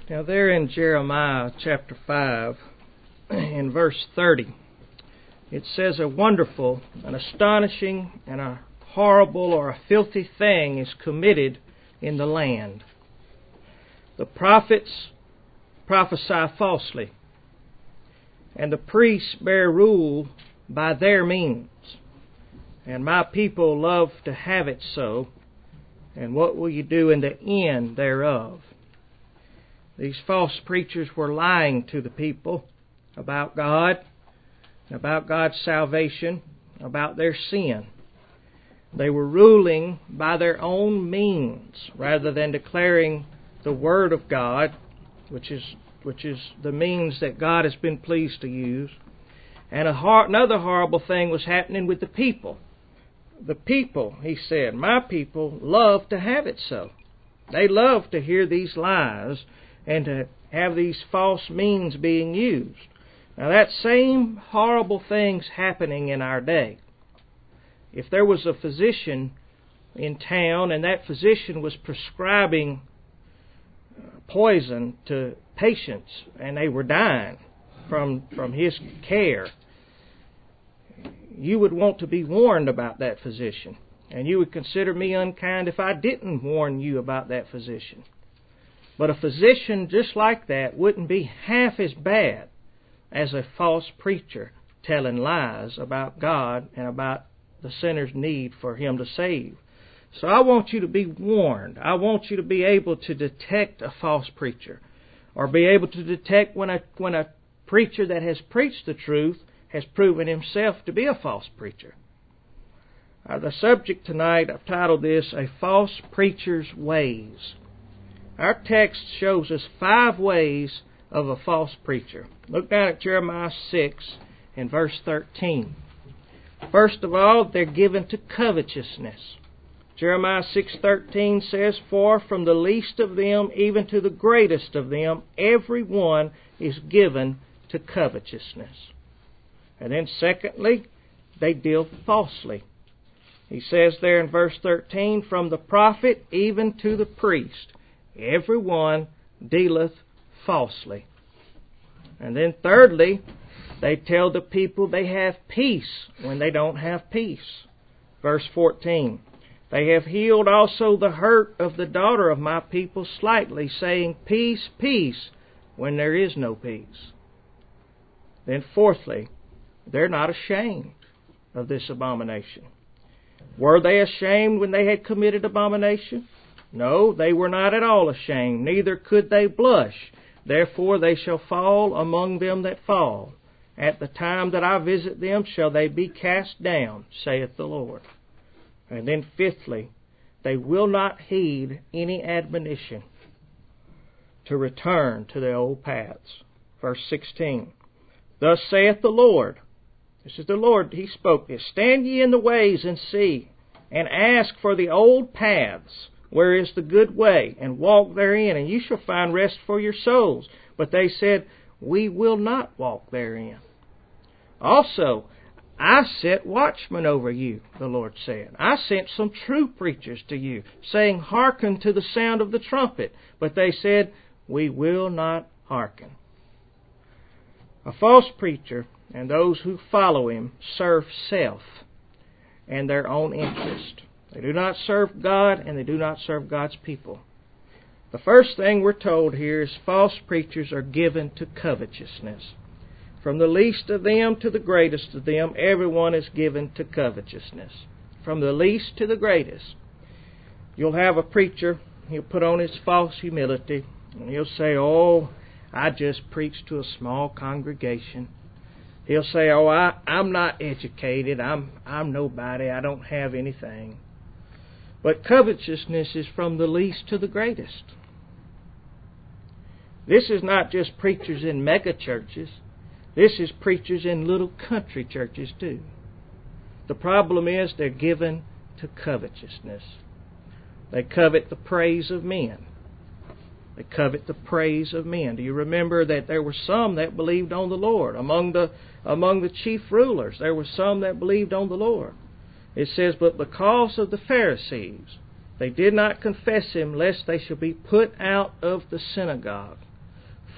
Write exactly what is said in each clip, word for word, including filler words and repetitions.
Now there in Jeremiah chapter five, in verse thirty, it says, "A wonderful, an astonishing, and a horrible or a filthy thing is committed in the land. The prophets prophesy falsely, and the priests bear rule by their means. And my people love to have it so. And what will you do in the end thereof?" These false preachers were lying to the people about God, about God's salvation, about their sin. They were ruling by their own means rather than declaring the Word of God, which is which is the means that God has been pleased to use. And a hor- another horrible thing was happening with the people. The people, he said, my people love to have it so. They love to hear these lies and to have these false means being used. Now that same horrible thing's happening in our day. If there was a physician in town and that physician was prescribing poison to patients and they were dying from from his care, you would want to be warned about that physician. And you would consider me unkind if I didn't warn you about that physician. But a physician just like that wouldn't be half as bad as a false preacher telling lies about God and about the sinner's need for Him to save. So I want you to be warned. I want you to be able to detect a false preacher, or be able to detect when a when a preacher that has preached the truth has proven himself to be a false preacher. Uh, the subject tonight, I've titled this, "A False Preacher's Ways." Our text shows us five ways of a false preacher. Look down at Jeremiah six and verse thirteen. First of all, they're given to covetousness. Jeremiah six thirteen says, "For from the least of them even to the greatest of them, every one is given to covetousness." And then secondly, they deal falsely. He says there in verse thirteen, "From the prophet even to the priest, every one dealeth falsely." And then thirdly, they tell the people they have peace when they don't have peace. Verse fourteen, "They have healed also the hurt of the daughter of my people slightly, saying, Peace, peace, when there is no peace." Then fourthly, they're not ashamed of this abomination. Were they ashamed when they had committed abomination? No, they were not at all ashamed, neither could they blush. Therefore they shall fall among them that fall. At the time that I visit them shall they be cast down, saith the Lord. And then fifthly, they will not heed any admonition to return to their old paths. Verse sixteen, "Thus saith the Lord," this is the Lord, He spoke this, "Stand ye in the ways and see, and ask for the old paths, where is the good way, and walk therein, and you shall find rest for your souls. But they said, We will not walk therein. Also, I set watchmen over you," the Lord said. "I sent some true preachers to you, saying, Hearken to the sound of the trumpet. But they said, We will not hearken." A false preacher and those who follow him serve self and their own interest. They do not serve God, and they do not serve God's people. The first thing we're told here is false preachers are given to covetousness. From the least of them to the greatest of them, everyone is given to covetousness. From the least to the greatest. You'll have a preacher, he'll put on his false humility, and he'll say, "Oh, I just preach to a small congregation." He'll say, "Oh, I, I'm not educated, I'm, I'm nobody, I don't have anything." But covetousness is from the least to the greatest. This is not just preachers in mega churches. This is preachers in little country churches too. The problem is they're given to covetousness. They covet the praise of men. They covet the praise of men. Do you remember that there were some that believed on the Lord? Among the among the chief rulers, there were some that believed on the Lord. It says, "But because of the Pharisees, they did not confess Him, lest they should be put out of the synagogue."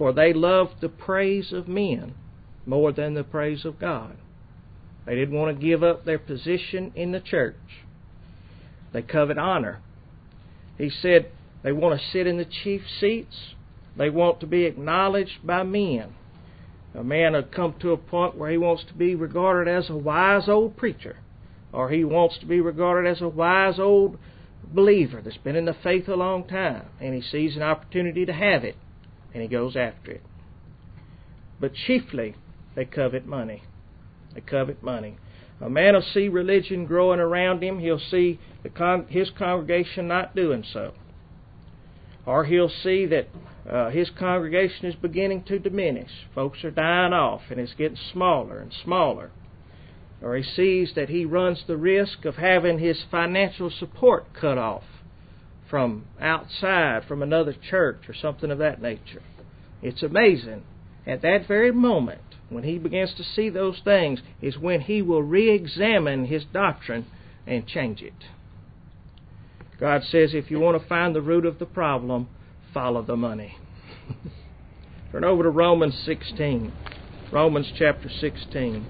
for they loved the praise of men more than the praise of God. They didn't want to give up their position in the church. They covet honor. He said they want to sit in the chief seats. They want to be acknowledged by men. A man had come to a point where he wants to be regarded as a wise old preacher, or he wants to be regarded as a wise old believer that's been in the faith a long time, and he sees an opportunity to have it, and he goes after it. But chiefly, they covet money. They covet money. A man will see religion growing around him. He'll see the con- his congregation not doing so. Or he'll see that uh, his congregation is beginning to diminish. Folks are dying off, and it's getting smaller and smaller. Or he sees that he runs the risk of having his financial support cut off from outside, from another church or something of that nature. It's amazing. At that very moment, when he begins to see those things, is when he will re-examine his doctrine and change it. God says if you want to find the root of the problem, follow the money. Turn over to Romans sixteen. Romans chapter sixteen.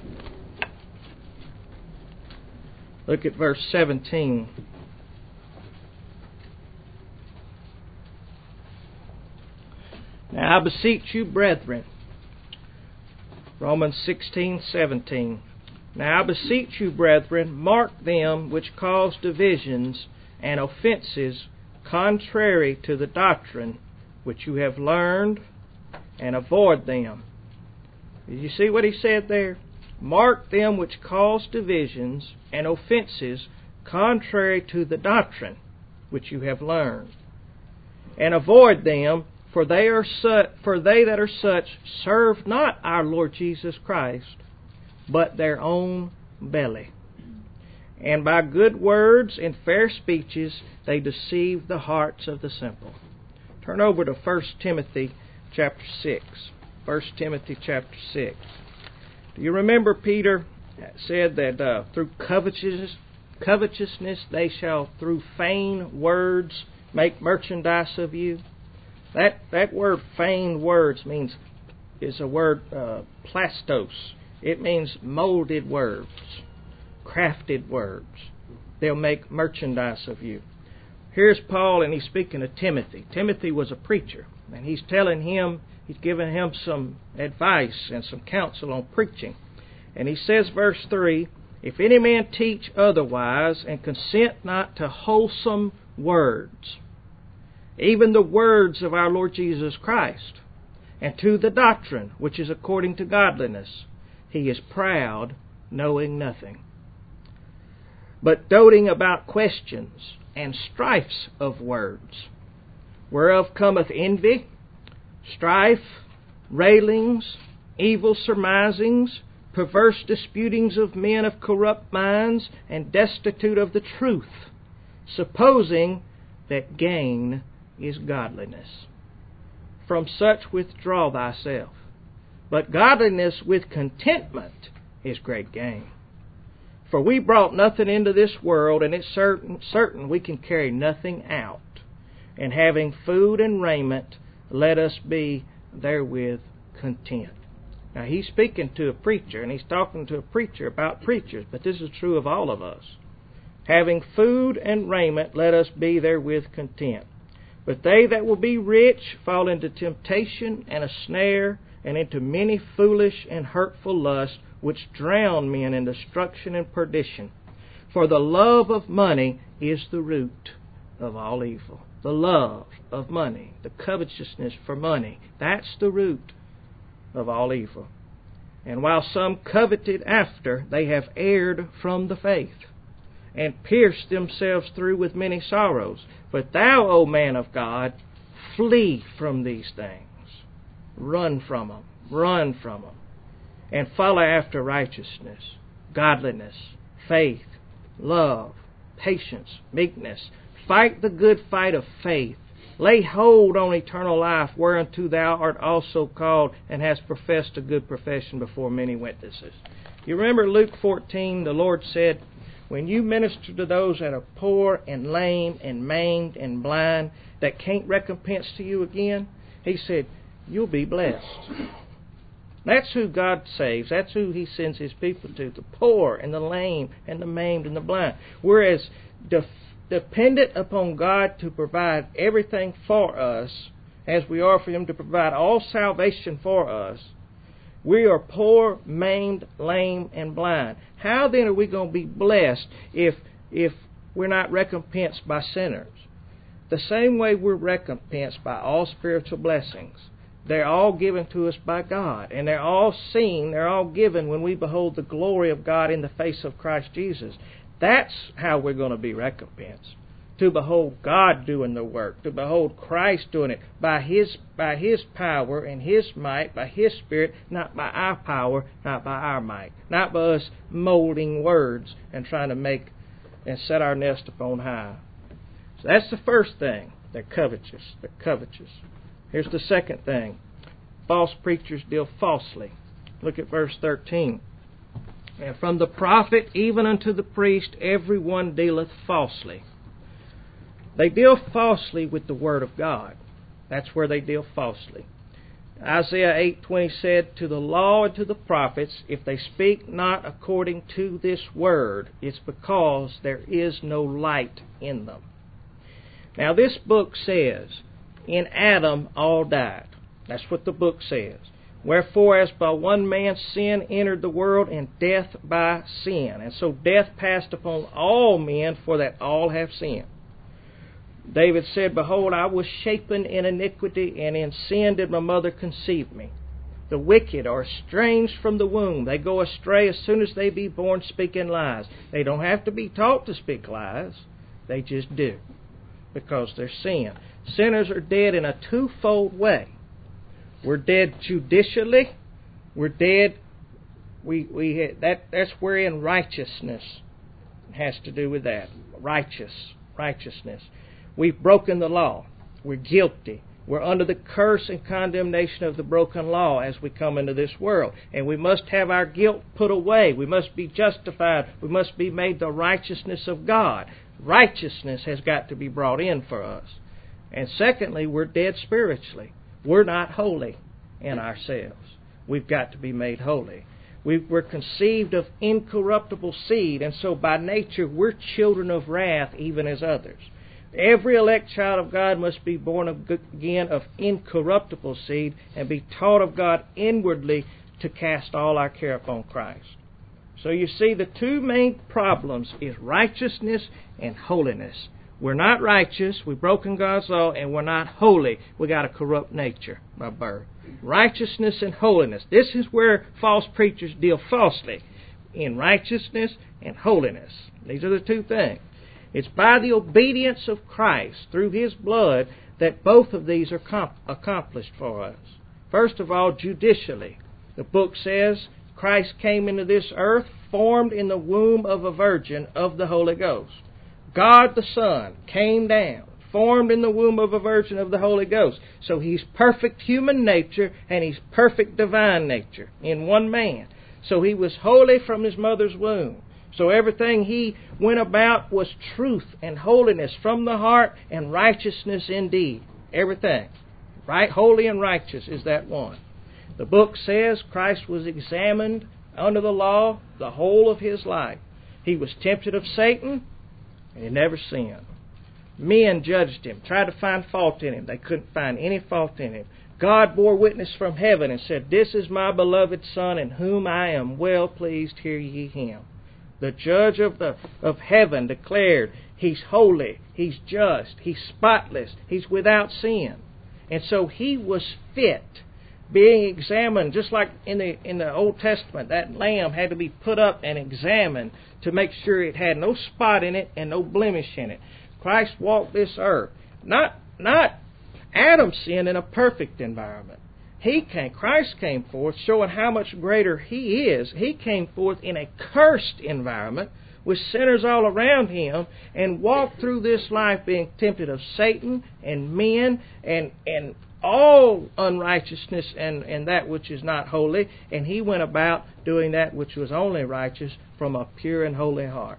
Look at verse seventeen. Now I beseech you, brethren. Romans sixteen seventeen. Now I beseech you, brethren, mark them which cause divisions and offenses contrary to the doctrine which you have learned, and avoid them. Did you see what he said there? Mark them which cause divisions and offenses contrary to the doctrine which you have learned, and avoid them, for they are su- for they that are such serve not our Lord Jesus Christ, but their own belly. And by good words and fair speeches they deceive the hearts of the simple. Turn over to First Timothy chapter six. First Timothy chapter six. Do you remember Peter said that uh, through covetousness, covetousness they shall through vain words make merchandise of you? That that word vain words means is a word uh, plastos. It means molded words, crafted words. They'll make merchandise of you. Here's Paul, and he's speaking to Timothy. Timothy was a preacher, and he's telling him, he's giving him some advice and some counsel on preaching. And he says, verse three, if any man teach otherwise, and consent not to wholesome words, even the words of our Lord Jesus Christ, and to the doctrine which is according to godliness, he is proud, knowing nothing, but doting about questions and strifes of words, whereof cometh envy, strife, railings, evil surmisings, perverse disputings of men of corrupt minds, and destitute of the truth, supposing that gain is godliness. From such withdraw thyself. But godliness with contentment is great gain. For we brought nothing into this world, and it's certain, certain we can carry nothing out. And having food and raiment, let us be therewith content. Now he's speaking to a preacher, and he's talking to a preacher about preachers, but this is true of all of us. Having food and raiment, let us be therewith content. But they that will be rich fall into temptation and a snare, and into many foolish and hurtful lusts, which drown men in destruction and perdition. For the love of money is the root of all evil. The love of money, the covetousness for money, that's the root of all evil. And while some coveted after, they have erred from the faith, and pierced themselves through with many sorrows. But thou, O man of God, flee from these things. Run from them. Run from them. And follow after righteousness, godliness, faith, love, patience, meekness. Fight the good fight of faith. Lay hold on eternal life, whereunto thou art also called, and hast professed a good profession before many witnesses. You remember Luke fourteen, the Lord said, when you minister to those that are poor and lame and maimed and blind, that can't recompense to you again, He said, you'll be blessed. That's who God saves. That's who He sends His people to. The poor and the lame and the maimed and the blind. We're as def- dependent upon God to provide everything for us as we are for Him to provide all salvation for us. We are poor, maimed, lame, and blind. How then are we going to be blessed if if we're not recompensed by sinners? The same way we're recompensed by all spiritual blessings. They're all given to us by God, and they're all seen, they're all given when we behold the glory of God in the face of Christ Jesus. That's how we're going to be recompensed. To behold God doing the work, to behold Christ doing it by His by His power and His might, by His Spirit, not by our power, not by our might, not by us molding words and trying to make and set our nest upon high. So that's the first thing. They're covetous. They're covetous. Here's the second thing. False preachers deal falsely. Look at verse thirteen. And from the prophet even unto the priest every one dealeth falsely. They deal falsely with the Word of God. That's where they deal falsely. Isaiah eight twenty said, to the law and to the prophets, if they speak not according to this word, it's because there is no light in them. Now this book says, in Adam all died. That's what the book says. Wherefore, as by one man's sin entered the world, and death by sin. And so death passed upon all men, for that all have sinned. David said, behold, I was shapen in iniquity, and in sin did my mother conceive me. The wicked are estranged from the womb. They go astray as soon as they be born, speaking lies. They don't have to be taught to speak lies. They just do, because they're sin. Sinners are dead in a twofold way. We're dead judicially. We're dead. We we that that's wherein righteousness has to do with that. Righteous righteousness. We've broken the law. We're guilty. We're under the curse and condemnation of the broken law as we come into this world. And we must have our guilt put away. We must be justified. We must be made the righteousness of God. Righteousness has got to be brought in for us. And secondly, we're dead spiritually. We're not holy in ourselves. We've got to be made holy. We were conceived of incorruptible seed, and so by nature we're children of wrath even as others. Every elect child of God must be born again of incorruptible seed and be taught of God inwardly to cast all our care upon Christ. So you see, the two main problems is righteousness and holiness. We're not righteous, we've broken God's law, and we're not holy. We got a corrupt nature by birth. Righteousness and holiness. This is where false preachers deal falsely, in righteousness and holiness. These are the two things. It's by the obedience of Christ through His blood that both of these are comp- accomplished for us. First of all, judicially. The book says Christ came into this earth formed in the womb of a virgin of the Holy Ghost. God the Son came down, formed in the womb of a virgin of the Holy Ghost. So He's perfect human nature and He's perfect divine nature in one man. So He was holy from His mother's womb. So everything He went about was truth and holiness from the heart and righteousness indeed. Everything. Right, holy and righteous is that one. The book says Christ was examined under the law the whole of His life. He was tempted of Satan, and He never sinned. Men judged Him, tried to find fault in Him. They couldn't find any fault in Him. God bore witness from heaven and said, this is my beloved Son, in whom I am well pleased, hear ye Him. The judge of the of heaven declared He's holy, He's just, He's spotless, He's without sin. And so He was fit, being examined, just like in the in the Old Testament, that lamb had to be put up and examined to make sure it had no spot in it and no blemish in it. Christ walked this earth. Not not Adam sinned in a perfect environment. He came, Christ came forth showing how much greater He is. He came forth in a cursed environment with sinners all around Him and walked through this life being tempted of Satan and men and, and all unrighteousness and, and that which is not holy. And He went about doing that which was only righteous from a pure and holy heart.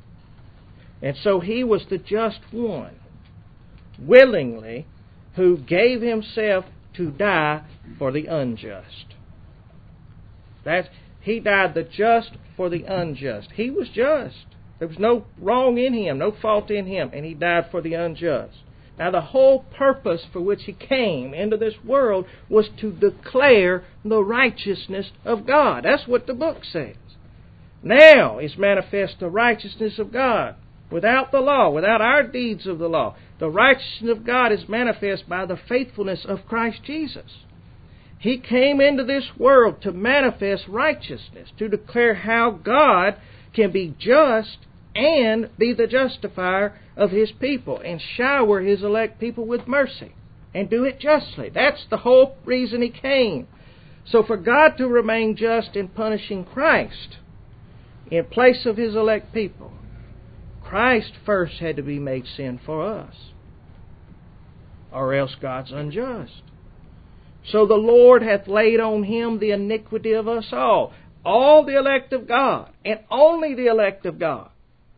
And so He was the just one, willingly, who gave Himself to die for the unjust. That's, he died the just for the unjust. He was just. There was no wrong in him, no fault in him, and he died for the unjust. Now the whole purpose for which he came into this world was to declare the righteousness of God. That's what the book says. Now is manifest the righteousness of God without the law, without our deeds of the law. The righteousness of God is manifest by the faithfulness of Christ Jesus. He came into this world to manifest righteousness, to declare how God can be just and be the justifier of His people and shower His elect people with mercy and do it justly. That's the whole reason He came. So for God to remain just in punishing Christ in place of His elect people, Christ first had to be made sin for us, or else God's unjust. So the Lord hath laid on Him the iniquity of us all. All the elect of God, and only the elect of God.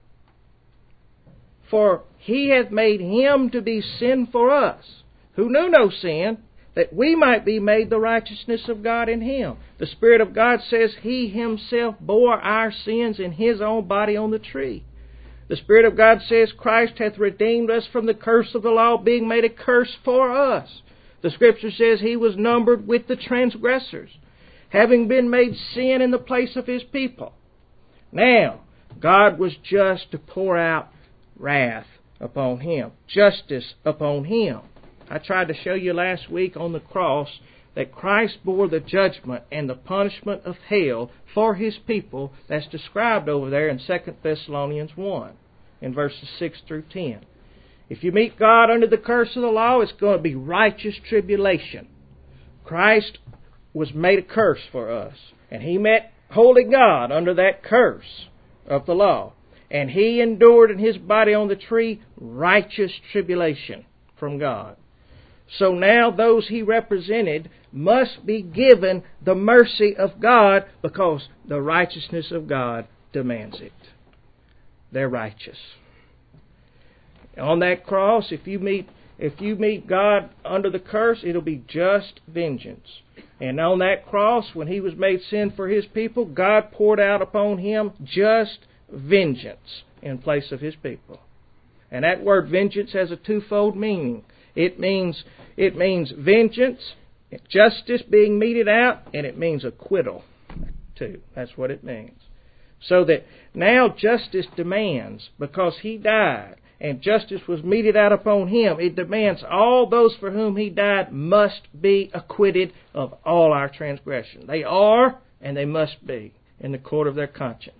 For He hath made Him to be sin for us, who knew no sin, that we might be made the righteousness of God in Him. The Spirit of God says He Himself bore our sins in His own body on the tree. The Spirit of God says Christ hath redeemed us from the curse of the law, being made a curse for us. The Scripture says He was numbered with the transgressors, having been made sin in the place of His people. Now, God was just to pour out wrath upon Him, justice upon Him. I tried to show you last week on the cross that Christ bore the judgment and the punishment of hell for His people that's described over there in Second Thessalonians one, in verses six through ten. If you meet God under the curse of the law, it's going to be righteous tribulation. Christ was made a curse for us, and He met holy God under that curse of the law. And He endured in His body on the tree righteous tribulation from God. So now those He represented must be given the mercy of God, because the righteousness of God demands it. They're righteous. On that cross, if you meet if you meet God under the curse, it'll be just vengeance. And on that cross, when He was made sin for His people, God poured out upon Him just vengeance in place of His people. And that word vengeance has a twofold meaning. It means it means vengeance, justice being meted out, and it means acquittal too. That's what it means. So that now justice demands, because He died and justice was meted out upon Him, it demands all those for whom He died must be acquitted of all our transgression. They are, and they must be, in the court of their conscience.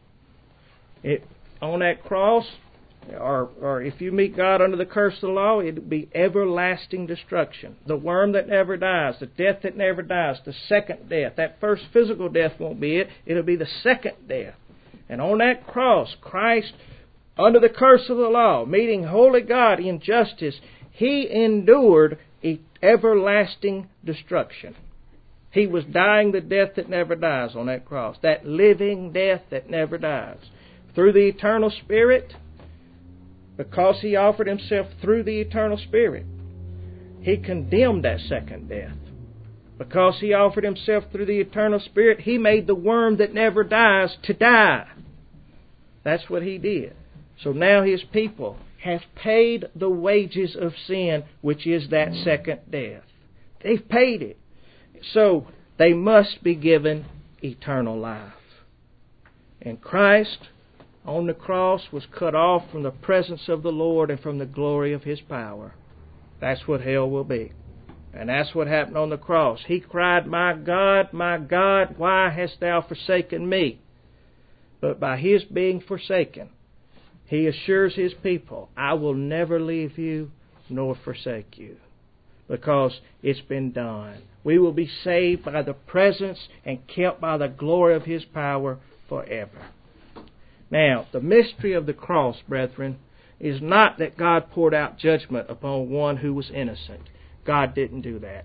It, on that cross, or, or if you meet God under the curse of the law, it will be everlasting destruction. The worm that never dies, the death that never dies, the second death. That first physical death won't be it. It'll be the second death. And on that cross, Christ, under the curse of the law, meeting holy God in justice, He endured everlasting destruction. He was dying the death that never dies on that cross, that living death that never dies. Through the eternal Spirit, because He offered Himself through the eternal Spirit, He condemned that second death. Because He offered Himself through the eternal Spirit, He made the worm that never dies to die. That's what He did. So now His people have paid the wages of sin, which is that second death. They've paid it. So they must be given eternal life. And Christ on the cross was cut off from the presence of the Lord and from the glory of His power. That's what hell will be. And that's what happened on the cross. He cried, "My God, my God, why hast Thou forsaken me?" But by His being forsaken, He assures His people, "I will never leave you nor forsake you." Because it's been done. We will be saved by the presence and kept by the glory of His power forever. Now, the mystery of the cross, brethren, is not that God poured out judgment upon one who was innocent. God didn't do that.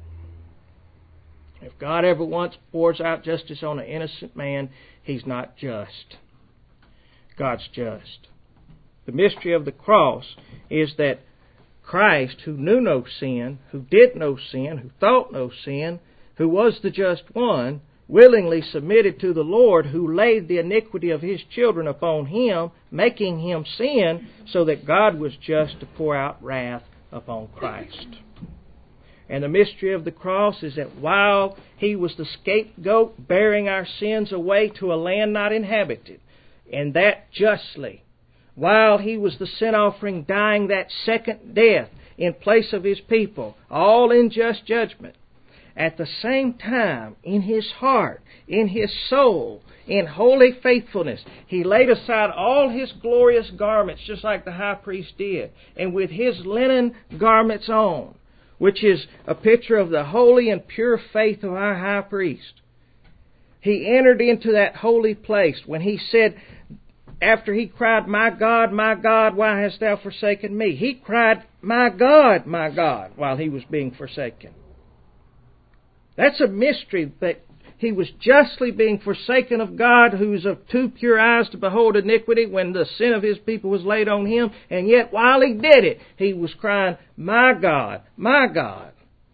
If God ever once pours out justice on an innocent man, He's not just. God's just. The mystery of the cross is that Christ, who knew no sin, who did no sin, who thought no sin, who was the just one, willingly submitted to the Lord, who laid the iniquity of His children upon Him, making Him sin, so that God was just to pour out wrath upon Christ. And the mystery of the cross is that while He was the scapegoat, bearing our sins away to a land not inhabited, and that justly, while He was the sin offering, dying that second death in place of His people, all in just judgment, at the same time, in His heart, in His soul, in holy faithfulness, He laid aside all His glorious garments, just like the high priest did, and with His linen garments on, which is a picture of the holy and pure faith of our high priest, He entered into that holy place when He said, after He cried, "My God, my God, why hast Thou forsaken me?" He cried, "My God, my God," while He was being forsaken. That's a mystery, that He was justly being forsaken of God, who is of too pure eyes to behold iniquity, when the sin of His people was laid on Him. And yet while He did it, He was crying, "My God, my God."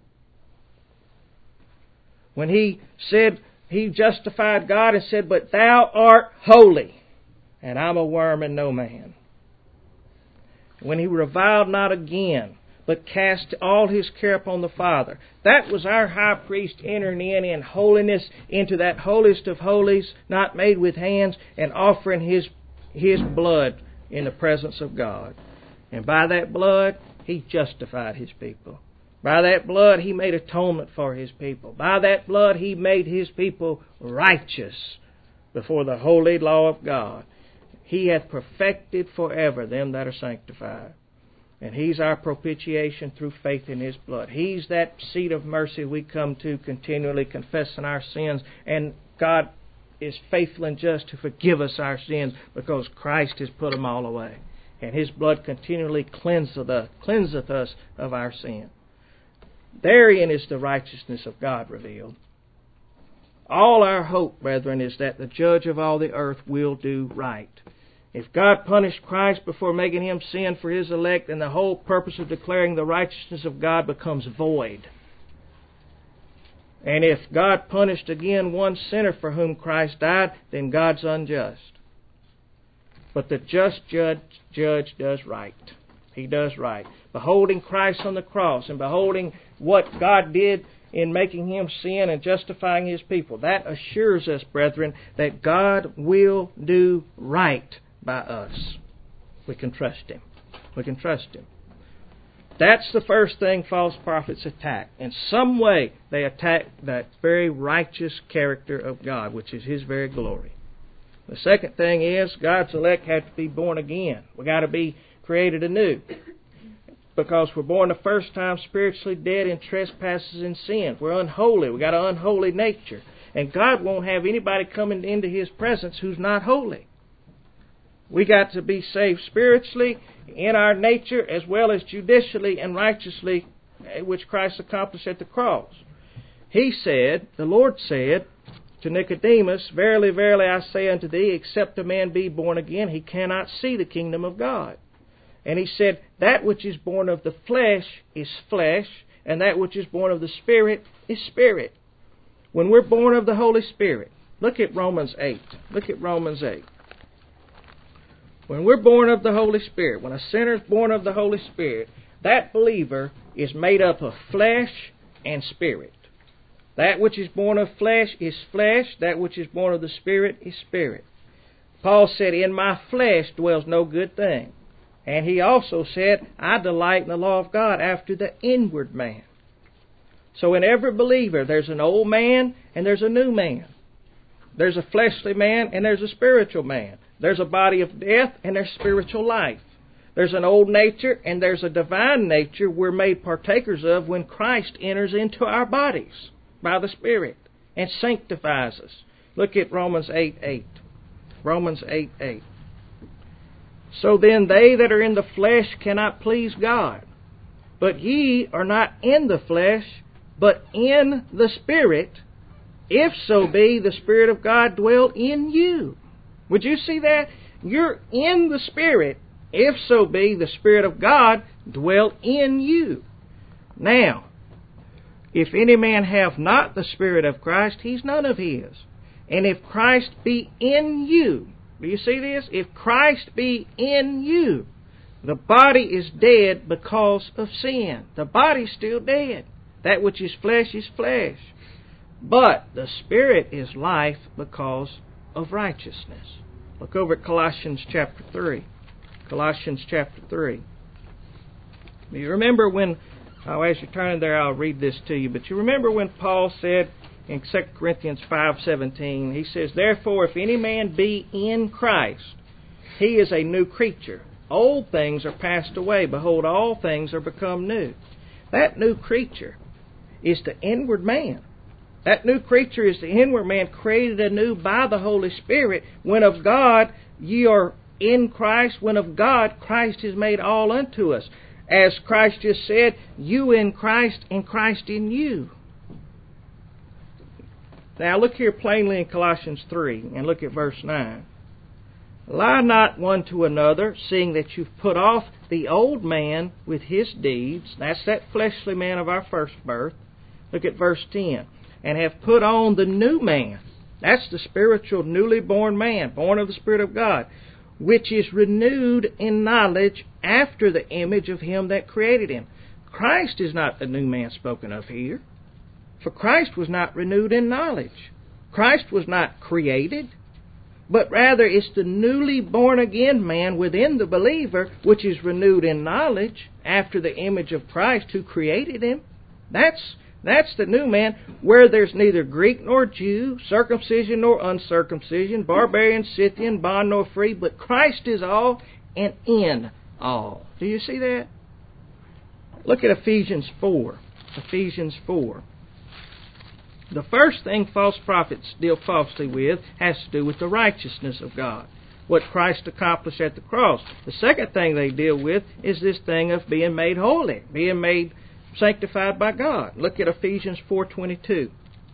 When He said, He justified God and said, "But Thou art holy, and I'm a worm and no man." When He reviled not again, but cast all His care upon the Father. That was our high priest entering in in holiness into that holiest of holies, not made with hands, and offering His, His blood in the presence of God. And by that blood, He justified His people. By that blood, He made atonement for His people. By that blood, He made His people righteous before the holy law of God. He hath perfected forever them that are sanctified. And He's our propitiation through faith in His blood. He's that seat of mercy we come to continually confessing our sins. And God is faithful and just to forgive us our sins because Christ has put them all away. And His blood continually cleanseth us, cleanseth us of our sin. Therein is the righteousness of God revealed. All our hope, brethren, is that the Judge of all the earth will do right. If God punished Christ before making Him sin for His elect, then the whole purpose of declaring the righteousness of God becomes void. And if God punished again one sinner for whom Christ died, then God's unjust. But the just judge, judge does right. He does right. Beholding Christ on the cross and beholding what God did in making Him sin and justifying His people, that assures us, brethren, that God will do right by us. We can trust Him. We can trust Him. That's the first thing false prophets attack. In some way, they attack that very righteous character of God, which is His very glory. The second thing is, God's elect have to be born again. We've got to be created anew. Because we're born the first time spiritually dead in trespasses and sins. We're unholy. We've got an unholy nature. And God won't have anybody coming into His presence who's not holy. We got to be saved spiritually in our nature as well as judicially and righteously, which Christ accomplished at the cross. He said, the Lord said to Nicodemus, "Verily, verily, I say unto thee, except a man be born again, he cannot see the kingdom of God." And He said, "That which is born of the flesh is flesh, and that which is born of the Spirit is spirit." When we're born of the Holy Spirit, look at Romans eight. Look at Romans eight. When we're born of the Holy Spirit, when a sinner is born of the Holy Spirit, that believer is made up of flesh and spirit. That which is born of flesh is flesh. That which is born of the Spirit is spirit. Paul said, "In my flesh dwells no good thing." And he also said, "I delight in the law of God after the inward man." So in every believer, there's an old man and there's a new man. There's a fleshly man and there's a spiritual man. There's a body of death and there's spiritual life. There's an old nature and there's a divine nature we're made partakers of when Christ enters into our bodies by the Spirit and sanctifies us. Look at Romans eight eight. Romans eight eight. "So then they that are in the flesh cannot please God. But ye are not in the flesh, but in the Spirit, if so be the Spirit of God dwell in you." Would you see that? You're in the Spirit if so be the Spirit of God dwell in you. Now, if any man have not the Spirit of Christ, he's none of his. And if Christ be in you, do you see this? If Christ be in you, the body is dead because of sin. The body's still dead. That which is flesh is flesh. But the Spirit is life because of righteousness. Look over at Colossians chapter three. Colossians chapter three. You remember when, oh, as you're turning there, I'll read this to you, but you remember when Paul said in Second Corinthians five seventeen, he says, "Therefore, if any man be in Christ, he is a new creature. Old things are passed away. Behold, all things are become new." That new creature is the inward man. That new creature is the inward man, created anew by the Holy Spirit. When of God ye are in Christ, when of God Christ is made all unto us. As Christ just said, you in Christ and Christ in you. Now look here plainly in Colossians three and look at verse nine. "Lie not one to another, seeing that you've put off the old man with his deeds." That's that fleshly man of our first birth. Look at verse ten. "And have put on the new man." That's the spiritual, newly born man, born of the Spirit of God, "which is renewed in knowledge after the image of him that created him." Christ is not the new man spoken of here. For Christ was not renewed in knowledge. Christ was not created. But rather it's the newly born again man within the believer which is renewed in knowledge after the image of Christ who created him. That's That's the new man, where there's neither Greek nor Jew, circumcision nor uncircumcision, barbarian, Scythian, bond nor free, but Christ is all and in all. Do you see that? Look at Ephesians four. Ephesians four. The first thing false prophets deal falsely with has to do with the righteousness of God, what Christ accomplished at the cross. The second thing they deal with is this thing of being made holy, being made sanctified by God. Look at Ephesians four twenty-two.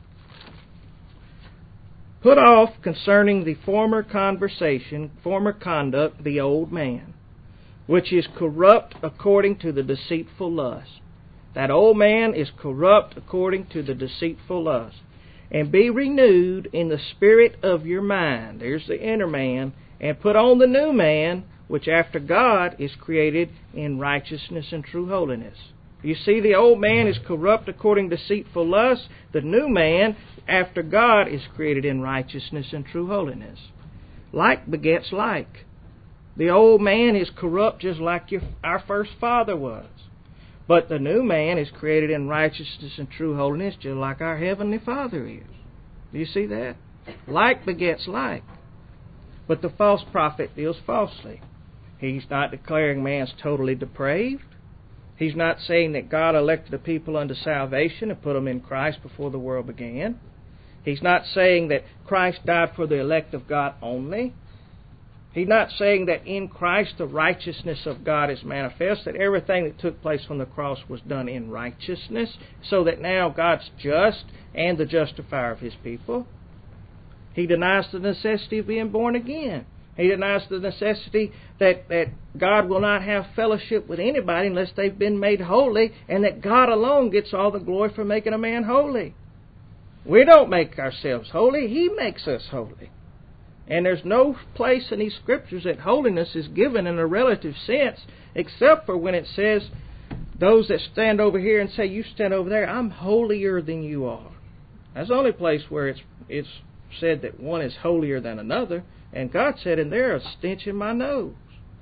"Put off concerning the former conversation, former conduct, the old man, which is corrupt according to the deceitful lust." That old man is corrupt according to the deceitful lust. "And be renewed in the spirit of your mind." There's the inner man. "And put on the new man, which after God is created in righteousness and true holiness." You see, the old man is corrupt according to deceitful lust. The new man, after God, is created in righteousness and true holiness. Like begets like. The old man is corrupt just like your, our first father was. But the new man is created in righteousness and true holiness just like our Heavenly Father is. Do you see that? Like begets like. But the false prophet deals falsely. He's not declaring man's totally depraved. He's not saying that God elected a people unto salvation and put them in Christ before the world began. He's not saying that Christ died for the elect of God only. He's not saying that in Christ the righteousness of God is manifest, that everything that took place on the cross was done in righteousness, so that now God's just and the justifier of His people. He denies the necessity of being born again. He denies the necessity that, that God will not have fellowship with anybody unless they've been made holy, and that God alone gets all the glory for making a man holy. We don't make ourselves holy. He makes us holy. And there's no place in these scriptures that holiness is given in a relative sense, except for when it says, those that stand over here and say, you stand over there, I'm holier than you are. That's the only place where it's it's said that one is holier than another. And God said in there, a stench in my nose.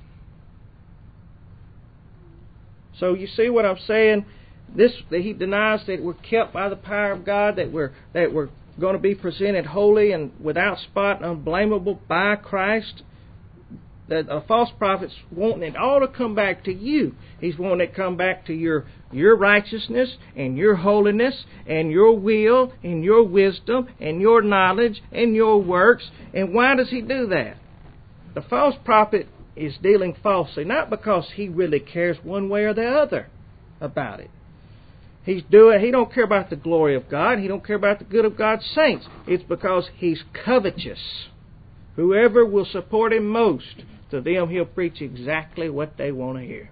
So you see what I'm saying? This that he denies that we're kept by the power of God, that we're that we're going to be presented holy and without spot and unblameable by Christ. That a false prophet's wanting it all to come back to you. He's wanting it to come back to your your righteousness and your holiness and your will and your wisdom and your knowledge and your works. And why does he do that? The false prophet is dealing falsely, not because he really cares one way or the other about it. He's doing. He don't care about the glory of God. He don't care about the good of God's saints. It's because he's covetous. Whoever will support him most, To them he'll preach exactly what they want to hear.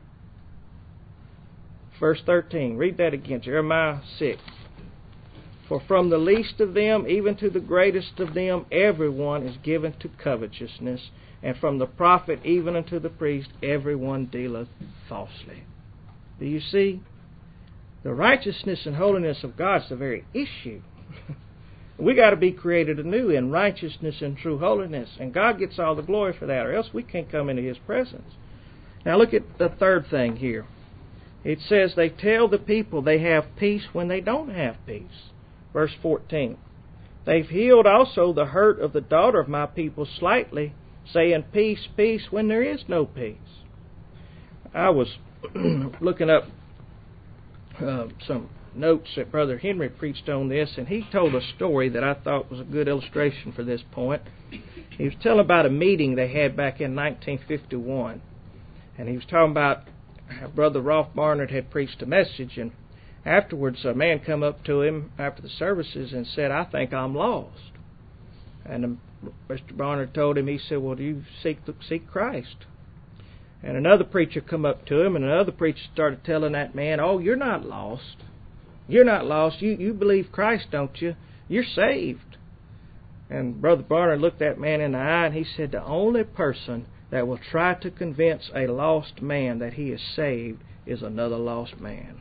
Verse thirteen, read that again, Jeremiah six. For from the least of them, even to the greatest of them, everyone is given to covetousness, and from the prophet even unto the priest, everyone dealeth falsely. Do you see? The righteousness and holiness of God is the very issue. We got to be created anew in righteousness and true holiness, and God gets all the glory for that, or else we can't come into His presence. Now look at the third thing here. It says they tell the people they have peace when they don't have peace. Verse fourteen. They've healed also the hurt of the daughter of my people slightly, saying peace, peace, when there is no peace. I was looking up uh, some notes that Brother Henry preached on this, and he told a story that I thought was a good illustration for this point. He was telling about a meeting they had back in nineteen fifty-one, and he was talking about how Brother Rolf Barnard had preached a message, and afterwards a man come up to him after the services and said, I think I'm lost. And Mister Barnard told him, he said, well, do you seek, seek Christ? And another preacher come up to him, and another preacher started telling that man, oh, you're not lost. You're not lost. You, you believe Christ, don't you? You're saved. And Brother Barnard looked that man in the eye, and he said, the only person that will try to convince a lost man that he is saved is another lost man.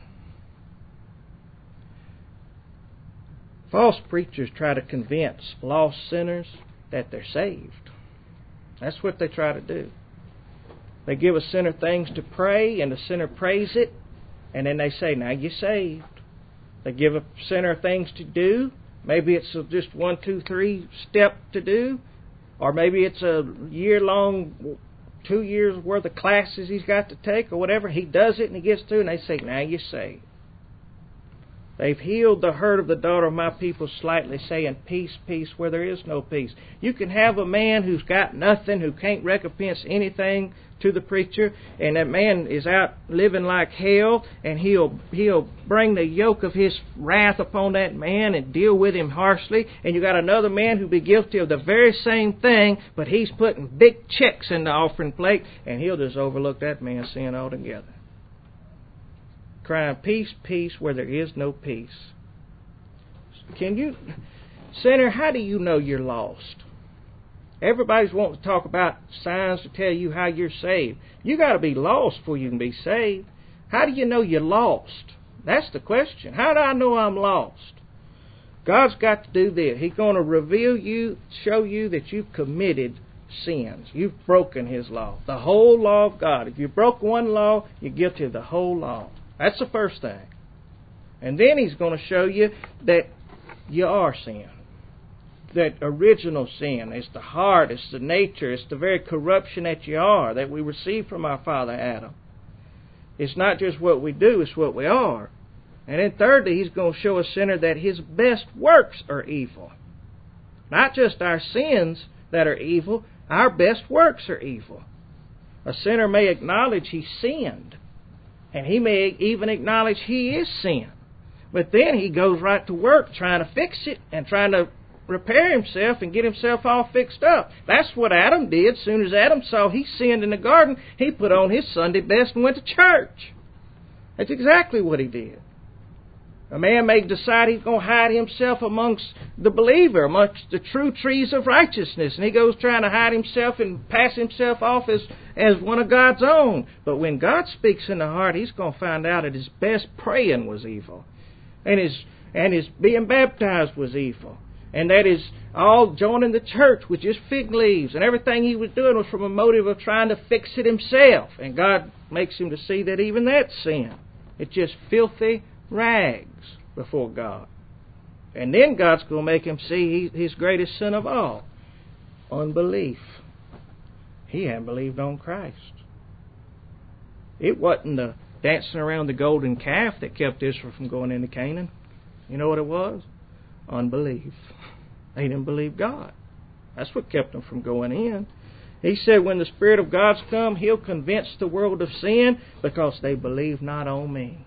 False preachers try to convince lost sinners that they're saved. That's what they try to do. They give a sinner things to pray, and the sinner prays it, and then they say, now you're saved. They give a sinner things to do. Maybe it's just one, two, three step to do, or maybe it's a year-long, two years worth of classes he's got to take, or whatever. He does it, and he gets through, and they say, now you're saved. They've healed the hurt of the daughter of my people slightly, saying, peace, peace, where there is no peace. You can have a man who's got nothing, who can't recompense anything to the preacher, and that man is out living like hell, and he'll he'll bring the yoke of his wrath upon that man and deal with him harshly. And you got another man who'll be guilty of the very same thing, but he's putting big checks in the offering plate, and he'll just overlook that man's sin altogether. Crying, peace, peace, where there is no peace. Can you, sinner, how do you know you're lost? Everybody's wanting to talk about signs to tell you how you're saved. You got to be lost before you can be saved. How do you know you're lost? That's the question. How do I know I'm lost? God's got to do this. He's going to reveal you, show you that you've committed sins. You've broken His law, the whole law of God. If you broke one law, you're guilty of the whole law. That's the first thing. And then He's going to show you that you are sin. That original sin. It's the heart, it's the nature, it's the very corruption that you are, that we received from our father Adam. It's not just what we do, it's what we are. And then thirdly, He's going to show a sinner that his best works are evil. Not just our sins that are evil, our best works are evil. A sinner may acknowledge he sinned, and he may even acknowledge he is sin. But then he goes right to work trying to fix it and trying to repair himself and get himself all fixed up. That's what Adam did. As soon as Adam saw he sinned in the garden, he put on his Sunday best and went to church. That's exactly what he did. A man may decide he's going to hide himself amongst the believer, amongst the true trees of righteousness, and he goes trying to hide himself and pass himself off as, as one of God's own. But when God speaks in the heart, he's going to find out that his best praying was evil, and his and his being baptized was evil, and that is all joining the church with just fig leaves, and everything he was doing was from a motive of trying to fix it himself. And God makes him to see that even that's sin. It's just filthy rags before God. And then God's going to make him see his greatest sin of all, unbelief. He hadn't believed on Christ. It wasn't the dancing around the golden calf that kept Israel from going into Canaan. You know what it was? Unbelief. They didn't believe God. That's what kept them from going in. He said when the Spirit of God's come, He'll convince the world of sin because they believe not on me.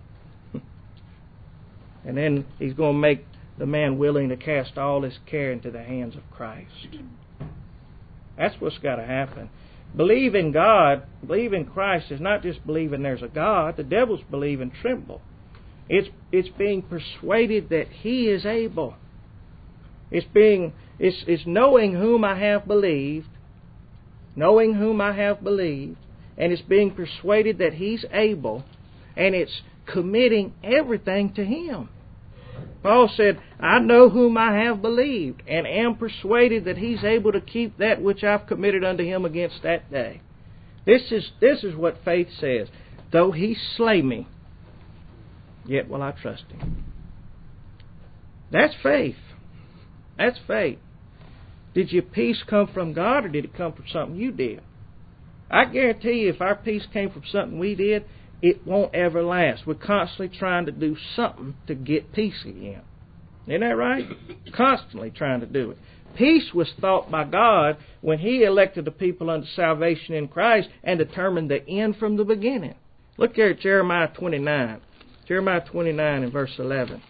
And then He's going to make the man willing to cast all his care into the hands of Christ. That's what's got to happen. Believe in God, believe in Christ is not just believing there's a God. The devils believe and tremble. It's it's being persuaded that He is able. It's being it's it's knowing whom I have believed, knowing whom I have believed, and it's being persuaded that He's able, and it's committing everything to Him. Paul said, I know whom I have believed, and am persuaded that He's able to keep that which I've committed unto Him against that day. This is this is what faith says. Though He slay me, yet will I trust Him. That's faith. That's faith. Did your peace come from God, or did it come from something you did? I guarantee you, if our peace came from something we did, it won't ever last. We're constantly trying to do something to get peace again. Isn't that right? Constantly trying to do it. Peace was thought by God when He elected the people unto salvation in Christ and determined the end from the beginning. Look here at Jeremiah twenty-nine. Jeremiah twenty-nine and verse eleven.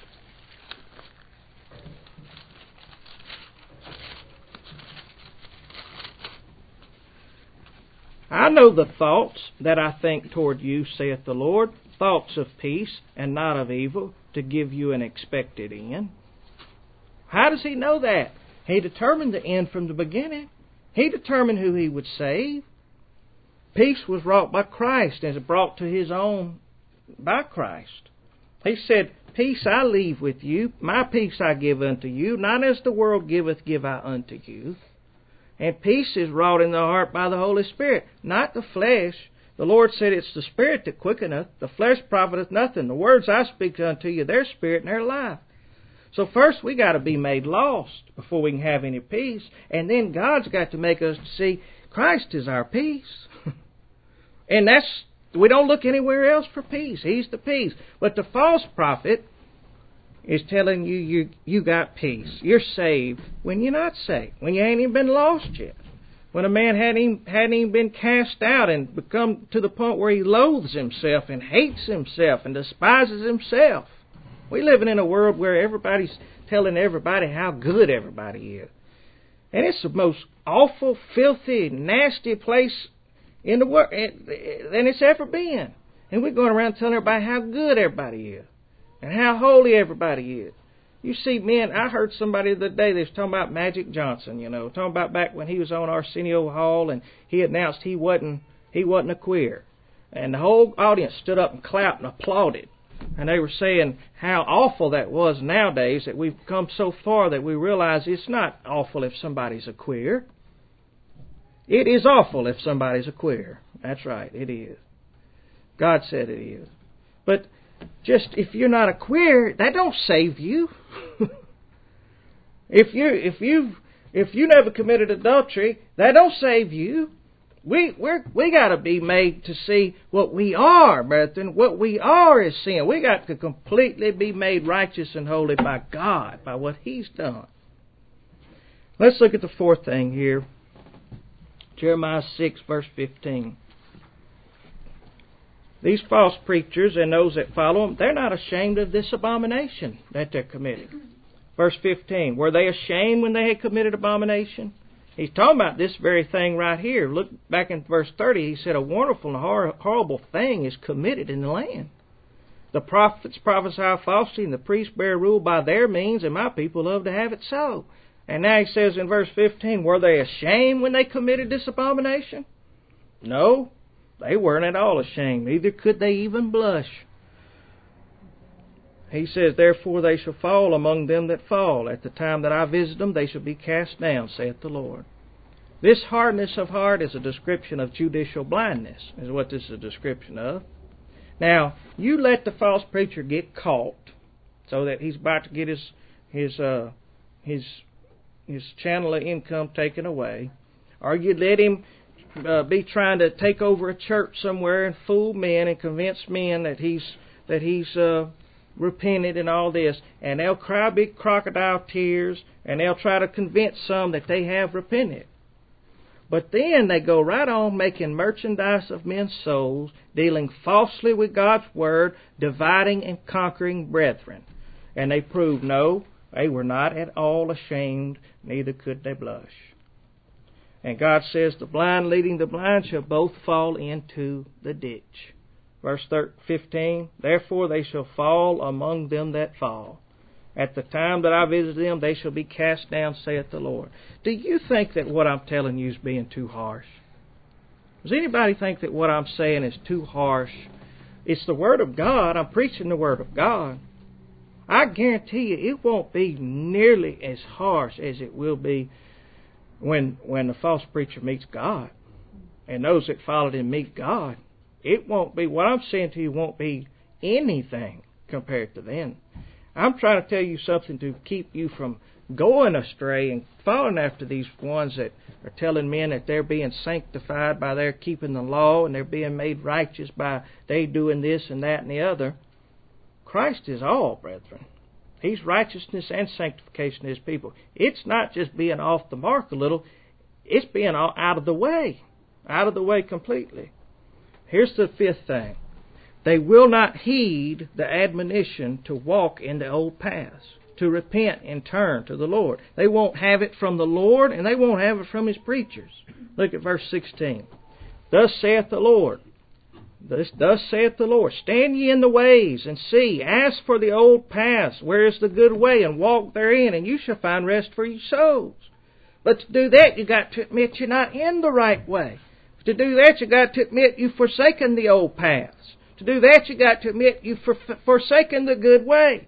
I know the thoughts that I think toward you, saith the Lord, thoughts of peace and not of evil, to give you an expected end. How does He know that? He determined the end from the beginning. He determined who He would save. Peace was wrought by Christ, and is brought to His own by Christ. He said, Peace I leave with you, my peace I give unto you, not as the world giveth give I unto you. And peace is wrought in the heart by the Holy Spirit, not the flesh. The Lord said, it's the Spirit that quickeneth, the flesh profiteth nothing. The words I speak unto you, their spirit and their life. So first we got to be made lost before we can have any peace. And then God's got to make us see Christ is our peace. And that's, we don't look anywhere else for peace. He's the peace. But the false prophet is telling you, you you got peace. You're saved when you're not saved. When you ain't even been lost yet. When a man hadn't even, hadn't even been cast out and become to the point where he loathes himself and hates himself and despises himself. We're living in a world where everybody's telling everybody how good everybody is. And it's the most awful, filthy, nasty place in the world than it's ever been. And we're going around telling everybody how good everybody is. And how holy everybody is. You see, men, I heard somebody the other day, they was talking about Magic Johnson, you know, talking about back when he was on Arsenio Hall and he announced he wasn't he wasn't a queer. And the whole audience stood up and clapped and applauded. And they were saying how awful that was nowadays, that we've come so far that we realize it's not awful if somebody's a queer. It is awful if somebody's a queer. That's right, it is. God said it is. But just if you're not a queer, that don't save you. if you if you if you never committed adultery, that don't save you. We we we got to be made to see what we are, brethren. What we are is sin. We got to completely be made righteous and holy by God, by what He's done. Let's look at the fourth thing here. Jeremiah six, verse fifteen. These false preachers and those that follow them, they're not ashamed of this abomination that they're committing. Verse fifteen, were they ashamed when they had committed abomination? He's talking about this very thing right here. Look back in verse thirty, he said, a wonderful and hor- horrible thing is committed in the land. The prophets prophesy falsely, and the priests bear rule by their means, and my people love to have it so. And now he says in verse fifteen, were they ashamed when they committed this abomination? No. They weren't at all ashamed, neither could they even blush. He says, therefore they shall fall among them that fall. At the time that I visit them, they shall be cast down, saith the Lord. This hardness of heart is a description of judicial blindness, is what this is a description of. Now, you let the false preacher get caught, so that he's about to get his his uh, his his channel of income taken away, or you let him Uh, be trying to take over a church somewhere and fool men and convince men that he's that he's uh, repented and all this, and they'll cry big crocodile tears, and they'll try to convince some that they have repented. But then they go right on making merchandise of men's souls, dealing falsely with God's word, dividing and conquering brethren. And they prove no, they were not at all ashamed, neither could they blush. And God says, the blind leading the blind shall both fall into the ditch. Verse fifteen, therefore they shall fall among them that fall. At the time that I visit them, they shall be cast down, saith the Lord. Do you think that what I'm telling you is being too harsh? Does anybody think that what I'm saying is too harsh? It's the Word of God. I'm preaching the Word of God. I guarantee you it won't be nearly as harsh as it will be when when the false preacher meets God and those that followed him meet God. It won't be, what I'm saying to you won't be anything compared to them. I'm trying to tell you something to keep you from going astray and following after these ones that are telling men that they're being sanctified by their keeping the law and they're being made righteous by they doing this and that and the other. Christ is all, brethren. He's righteousness and sanctification to His people. It's not just being off the mark a little. It's being out of the way. Out of the way completely. Here's the fifth thing. They will not heed the admonition to walk in the old paths, to repent and turn to the Lord. They won't have it from the Lord, and they won't have it from His preachers. Look at verse sixteen. Thus saith the Lord. Thus, thus saith the Lord, stand ye in the ways, and see, ask for the old paths, where is the good way, and walk therein, and you shall find rest for your souls. But to do that, you got to admit you're not in the right way. To do that, you got to admit you've forsaken the old paths. To do that, you got to admit you've for, forsaken the good way.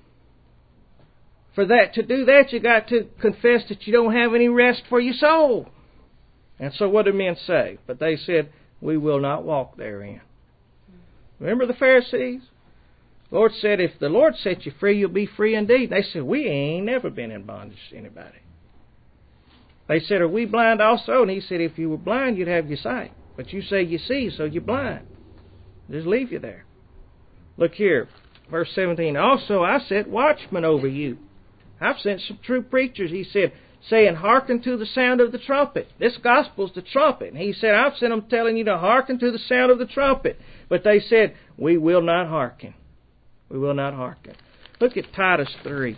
For that, to do that, you got to confess that you don't have any rest for your soul. And so what do men say? But they said, we will not walk therein. Remember the Pharisees? The Lord said, if the Lord set you free, you'll be free indeed. They said, we ain't never been in bondage to anybody. They said, are we blind also? And He said, if you were blind, you'd have your sight. But you say you see, so you're blind. Just leave you there. Look here, verse seventeen. Also I set watchmen over you. I've sent some true preachers, He said, saying, hearken to the sound of the trumpet. This gospel's the trumpet. And He said, I've sent them telling you to hearken to the sound of the trumpet. But they said, we will not hearken. We will not hearken. Look at Titus three.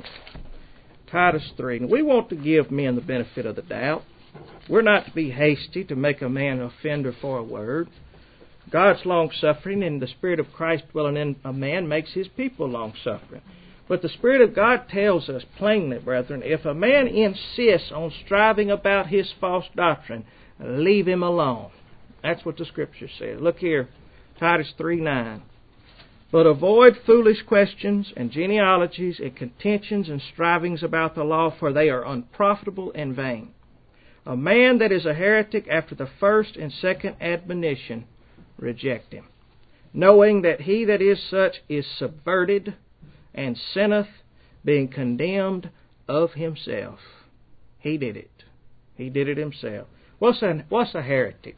Titus three. And we want to give men the benefit of the doubt. We're not to be hasty to make a man an offender for a word. God's long-suffering and the Spirit of Christ dwelling in a man makes His people long-suffering. But the Spirit of God tells us plainly, brethren, if a man insists on striving about his false doctrine, leave him alone. That's what the Scripture says. Look here, Titus three nine. But avoid foolish questions and genealogies and contentions and strivings about the law, for they are unprofitable and vain. A man that is a heretic after the first and second admonition, reject him, knowing that he that is such is subverted and sinneth, being condemned of himself. He did it. He did it himself. What's a, what's a heretic?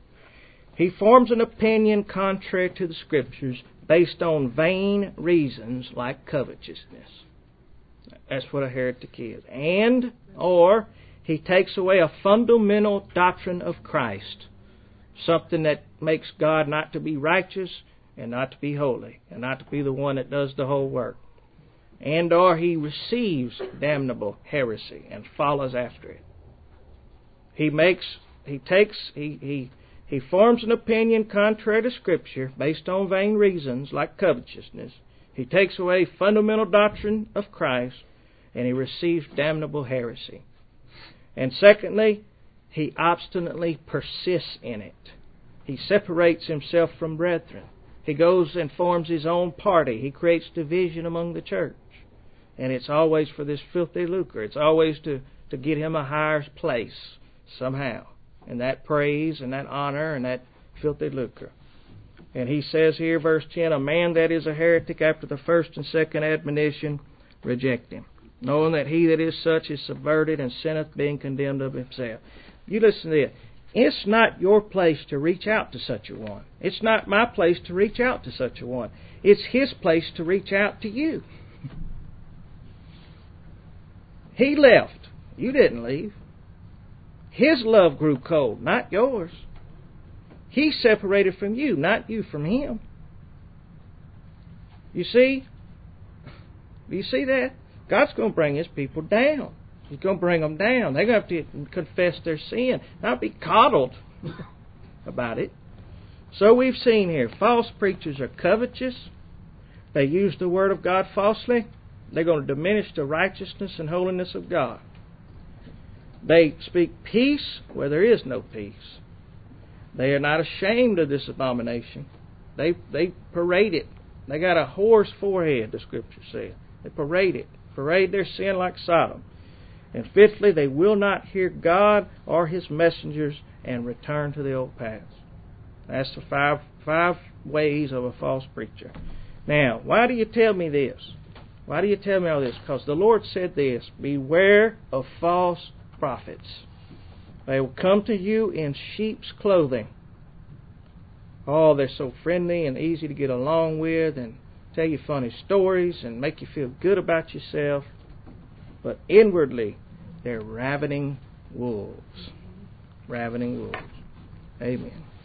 He forms an opinion contrary to the Scriptures based on vain reasons like covetousness. That's what a heretic is. And, or, he takes away a fundamental doctrine of Christ, something that makes God not to be righteous and not to be holy, and not to be the one that does the whole work. And or he receives damnable heresy and follows after it. He makes, he takes, he, he, he forms an opinion contrary to Scripture based on vain reasons like covetousness. He takes away fundamental doctrine of Christ, and he receives damnable heresy. And secondly, he obstinately persists in it. He separates himself from brethren. He goes and forms his own party. He creates division among the church. And it's always for this filthy lucre. It's always to, to get him a higher place somehow. And that praise and that honor and that filthy lucre. And he says here, verse ten, a man that is a heretic after the first and second admonition, reject him, knowing that he that is such is subverted and sinneth, being condemned of himself. You listen to this. It's not your place to reach out to such a one. It's not my place to reach out to such a one. It's His place to reach out to you. He left. You didn't leave. His love grew cold, not yours. He separated from you, not you from Him. You see? Do you see that? God's going to bring His people down. He's going to bring them down. They're going to have to confess their sin, not be coddled about it. So we've seen here, false preachers are covetous. They use the Word of God falsely. They're going to diminish the righteousness and holiness of God. They speak peace where there is no peace. They are not ashamed of this abomination. They they parade it. They got a whore's forehead, the Scripture says. They parade it. Parade their sin like Sodom. And fifthly, they will not hear God or His messengers and return to the old paths. That's the five five ways of a false preacher. Now, why do you tell me this? Why do you tell me all this? Because the Lord said this, beware of false prophets. They will come to you in sheep's clothing. Oh, they're so friendly and easy to get along with and tell you funny stories and make you feel good about yourself. But inwardly, they're ravening wolves. Ravening wolves. Amen.